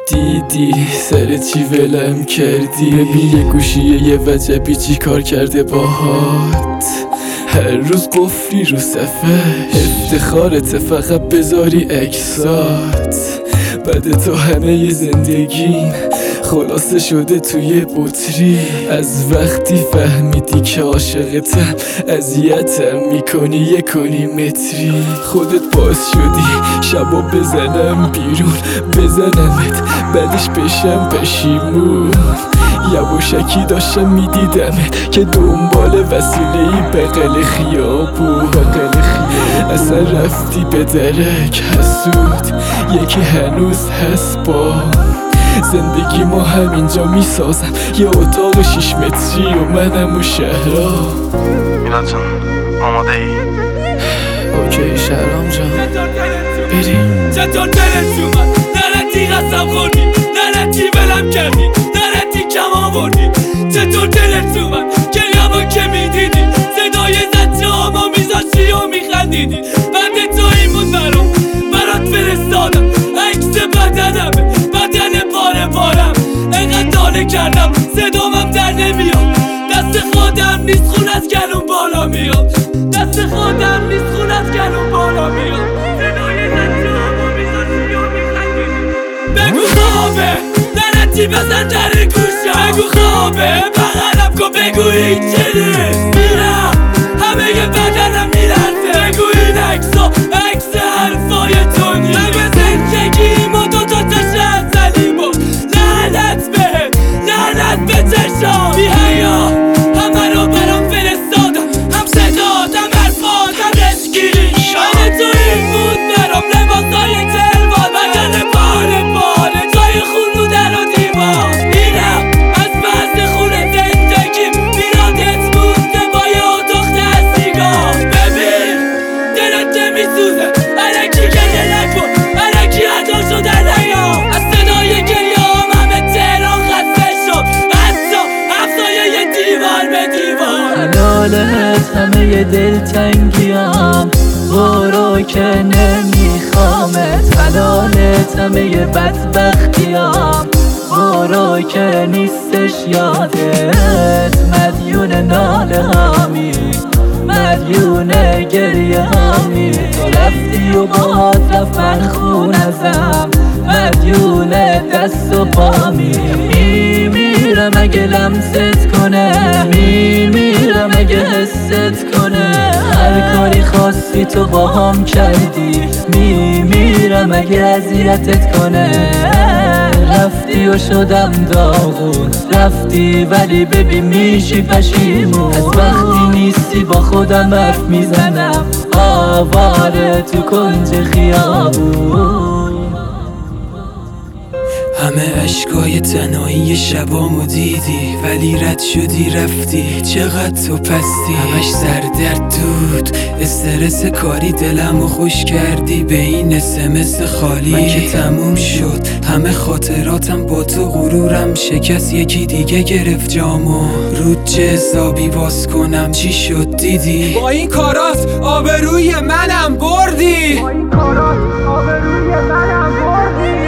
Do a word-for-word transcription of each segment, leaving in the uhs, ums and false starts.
دیدی سر چی ولم کردی؟ ببین یه گوشیه یه وجبی چی کار کرده باهات. هر روز قفلی رو صفحش، افتخارت فقط بذاری اکسات. بعد تو همه ی زندگیم خلاصه شده توی بطری. از وقتی فهمیدی که عاشقتم اذیتم میکنی یه کنی متری. خودت باعث شدی شبا بزنم بیرون، بزنمت بعدش بشم پشیمون. یواشکی داشتم میدیدمت که دنبال وسیله‌ای بغل خیابون. بغل خیابون اصلا رفتی به درک حسود، یکی هنوز هست با زندگی ما همینجا میسازم یه اتاق شیش متری و منم و شهرها. میلاد جان آماده ای؟ اوکی شهرام جان بریم. چطور دلت اومد؟ نرتی قسم خوردی، نرتی ولم کردی، نرتی کم آوردی. چطور دلت اومد؟ گریه‌مو که میدیدی، صدای زجه هامو میذاشتی و میخندیدی. بعد تو این بود برام، برات فرستادم عکس بدنمه، بدن پاره پارم. انقدر دانه کردم صدامم در نمیاد، دست خودم نیست خون از گلوم بالا میاد. دست خودم نیست خون از گلوم بالا میاد. صدای زجه هامو میذاشتی و میخندیدی. بگو خوابه نرتی بزن در گوشم، بگو خوابه بغلم کن بگو هیچ نیست. میرم همه ی بدنم میلرزه، بگو این عکسا عکس حرفای تو نیست. همه زندگیم و دو تا تشت زدیم و لعنت به لعنت به چشام بی حیا. همه رو برام فرستادم، هم صدات هم حرفات هم عشقی. شاید تو این بود برام لباسای تلوار، بدن پاره پاره جای خون رو در و دیوار. اینم از بحث خونه زندگیم بیرادت مونده با یه اتاق ده سیگار. ببین دلت نمیسوزه الکی گریه نکن، الکی ادا شده نیام. از صدای گریه‌ام همه تهران خسته شد، حتی افزایه یه دیوار به دیوار. حلالت همه ی دلتنگیام، برو که نمیخوامت. حلالت همه ی بدبختیام، برو که نیستش یادت. مدیون ناله هامی، مدیون گریه هامی. تو رفتی و باهات رفت من خون ازم، مدیون دست و پامی. میمیرم اگه لمست کنه، میمیرم اگه حست کنه. هر کاری خواستی تو با هم کردی، میمیرم اگه اذیتت کنه. رفتی و شدم داغون، رفتی ولی ببین میشی پشیمون. از وقتی نیستی با خودم حرف میزنم، آواره تو کنج خیابون. همه عشقای تنهایی شبامو دیدی، ولی رد شدی رفتی. چقدر تو پستی، همش سردرد دود استرس کاری. دلمو خوش کردی به این اسمس خالی. من که تموم شد همه خاطراتم با تو، غرورم شکست یکی دیگه گرفت جامو. رود چه حسابی باز کنم چی شد دیدی؟ با این کارات آبروی منم بردی، با این کارات آبروی منم بردی.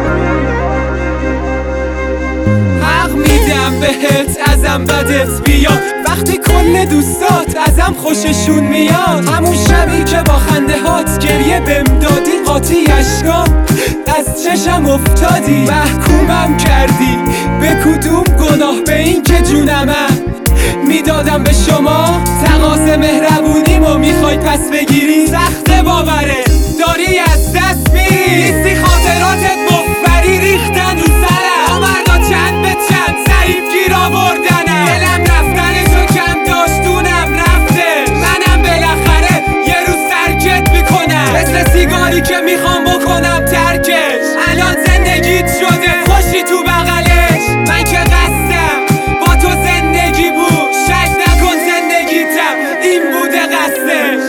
حق میدم بهت ازم بدت بیاد، وقتی کل دوستات ازم خوششون میاد. همون شبی که با خنده هات گریه بهم دادی، قاطی اشکام از چشم افتادی. محکومم کردی به کدوم گناه؟ به این که جونمم میدادم به شما. تقاضا مهربونیمو میخوای پس بگیری؟ سخت باوره داری از دست میری، نیستی خاطراتت مخبری ریختن رو سرم. مردا چند به چند ضعیف گیر آوردنم، دلم رفتن تو کم داشتونم رفته. منم بالاخره یه روز ترکت میکنم، مثل سیگاری که میخوام بکنم ترکش. الان زندگیت شده خوشی تو بغلش، من که قصدم با تو زندگی بود. شک نکن زندگیتم این بوده قصدش.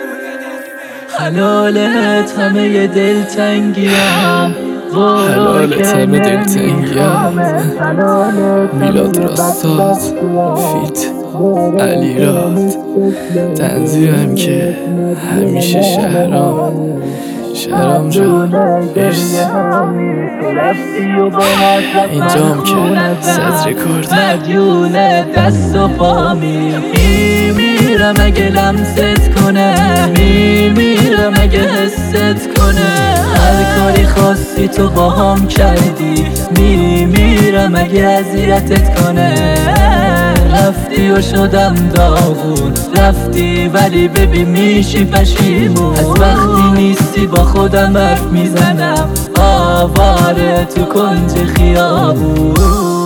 حلالت همه ی دلتنگیام، حلالت همه دلتنگیام. میلاد راستاد فیت علی راد، تنظیمم که همیشه شهرام. شهرام جان مرسی. اینجام که صد رکورد مدیون دست و پامی میمیرم اگه لمست کنه، میمیرم اگه حست کنه. هر کاری خواستی تو با هم کردی، میمیرم اگه اذیتت کنه. رفتی و شدم داغون، رفتی ولی ببین میشی پشیمون. از وقتی نیستی با خودم حرف میزنم، آواره تو کنج خیابون.